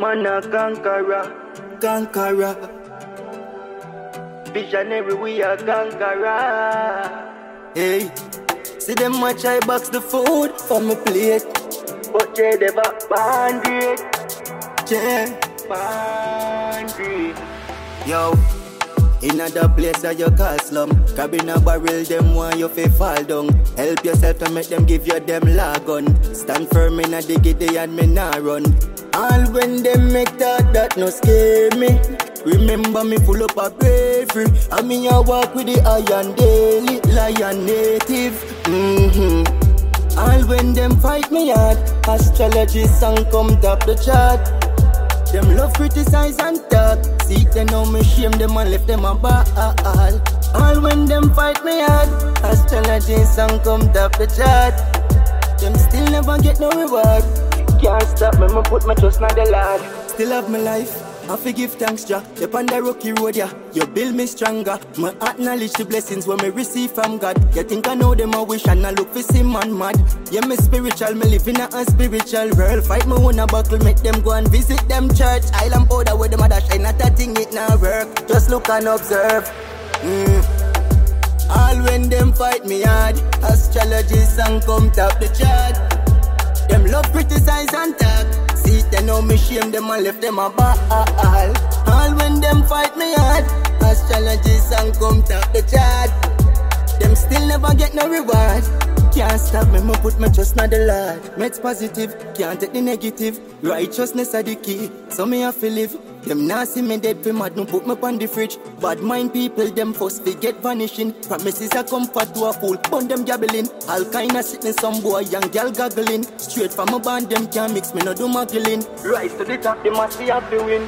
man a conqueror. Conqueror. Visionary, we a conqueror. Hey, see them much I box the food from my plate. But they never bandit. Yeah, Bandit. yo. In another place that you call slum, grabbing a barrel, them want you fi fall down. Help yourself to make them give you them lagun. Stand firm in a diggity and me nah run. All when them make that no scare me. Remember me full up of bravery. I mean I walk with the iron daily, lion native. All when them fight me hard, astrology song come top the chart. Them love criticize and talk. See they know me shame them and left them a ball. All when them fight me hard, astrology song come top the chart. Them still never get no reward. Can't stop me, me put my trust in the Lord. Still have my life, I forgive thanks, Jah. Up on the rocky road, yeah, you build me stronger. Me acknowledge the blessings when me receive from God. You think I know them, I wish and I look for see man mad. Yeah, me spiritual, me live in a unspiritual world. Fight me own a buckle, make them go and visit them church. Island powder where them a dash, ain't not a thing, it now work. Just look and observe. All when them fight me hard, astrology song come top the chart. Them love criticize and talk. See they know me shame them and left them a ball. All when them fight me hard, astrology song come top the chart. Them still never get no reward. Can't stop me, me put my trust in the Lord. Meds positive, can't take the negative. Righteousness are the key, so me have to live. Them nah see me dead for mad, no put me on the fridge. Bad mind people, them first forget vanishing. Promises are comfort to a fool, burn them gabbling. All kind of sickness, some boy, young girl goggling. Straight from a band, them can't mix, me no do muggling. Rise to the top, they must see have to win.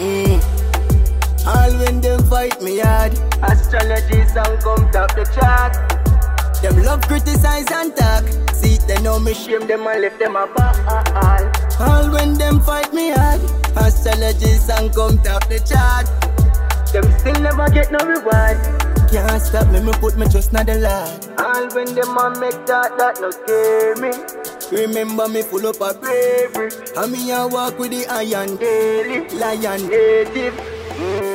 All when them fight me hard, Astrology song come top the chart. them love criticize and talk. See they know me Shame them and left them a ball. all when them fight me hard, astrology song come top the chart. Them still never get no reward. Can't stop me, me put my trust in the Lord. All when them a make that no scare me. Remember me full up of bravery. And me a walk with the iron Daily, lion. native.